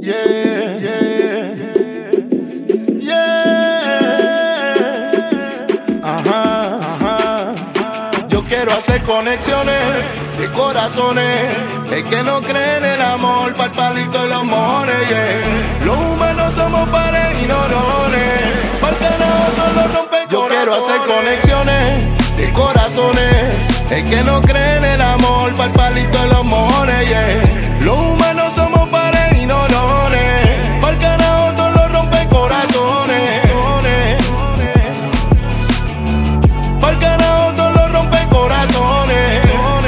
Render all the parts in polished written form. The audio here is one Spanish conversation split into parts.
Yeah, yeah, yeah. Ajá, ajá. Yo quiero hacer conexiones de corazones. El que no cree en el amor, pa'l palito y los mones, yeah. Los humanos somos pares y no rones. Pa'l carajo todos los rompen. Yo quiero hacer conexiones de corazones. El que no cree en el amor, pa'l palito y los mones, yeah. Los humanos somos pares y no rones. Pa'l carajo todos los rompen corazones. Pa'l carajo todos los rompen corazones.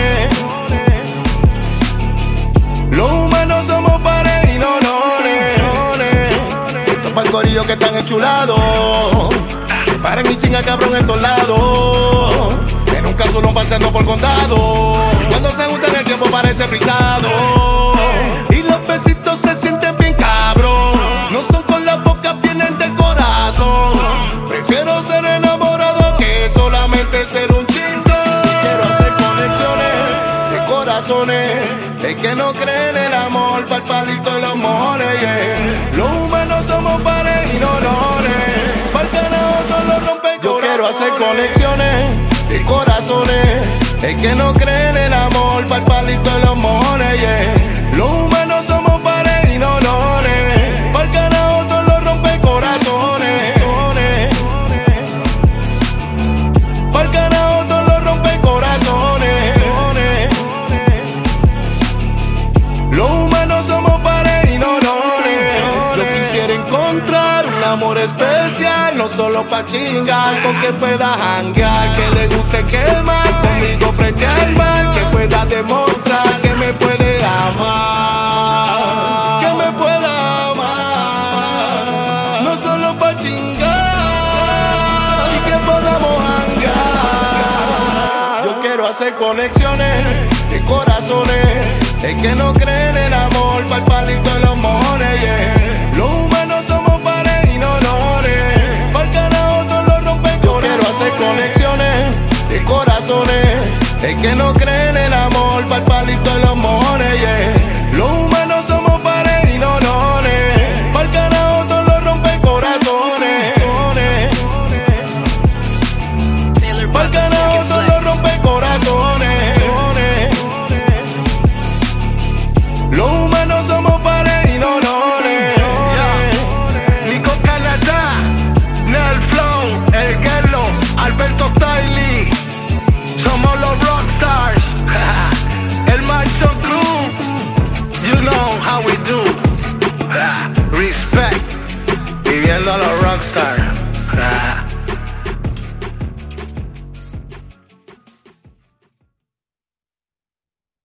Los humanos somos pares y no rones. Esto es pa'l corillo que están enchulados. Se paren y chinga cabrón en todos lados. En un caso no pasando por condado. Y cuando se juntan el tiempo parece fritado. Y los besitos se sienten bien cabrón. No son con la boca, vienen del corazón. Prefiero ser enamorado que solamente ser un chingón. Quiero hacer conexiones de corazones. El que no cree en el amor, pa'l palito y los mones, yeah. Los humanos somos pares y no rones. Pa'l carajo todos los rompen. Yo quiero hacer conexiones de corazones. El que no cree en el amor, pa'l palito y los mones, yeah. Los humanos somos pares y no rones. Pa'l carajo todos los rompen corazones. Pa'l carajo todos los rompen corazones. Los humanos somos pares y no rones. Yo quisiera encontrar un amor especial, no solo pa' chingar, con que pueda janguear, que le guste quemar conmigo frente al mar, que pueda demostrar que me puede amar, que me pueda amar, no solo pa' chingar y que podamos janguear. Yo quiero hacer conexiones de corazones. El que no cree en el amor, pa'l palito y los mones, yeah. Los humanos somos pares y no rones. Pa'l carajo todos los rompen. Yo quiero hacer conexiones de corazones. El que no cree en el amor, pa'l palito y los mones, yeah. Los humanos somos pares y no rones. Pa'l carajo todos los rompen corazones. Pa'l carajo todos los rompen corazones. Los humanos somos pares y no rones. Nico Canadá, Nel Flow, El Guerlo, Alberto Tiley. Somos los rockstars. El Macho Crew. You know how we do. Respect. Viviendo a los rockstars.